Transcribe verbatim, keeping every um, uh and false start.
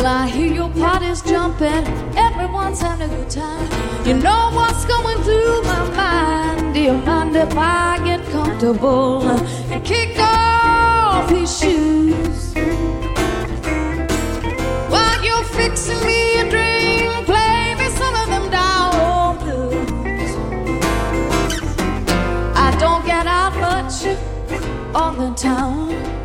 I hear your party's jumping, everyone's having a good time. You know what's going through my mind. Do you mind if I get comfortable and kick off his shoes? While you're fixing me a drink, play me some of them down blues. I don't get out much on the town.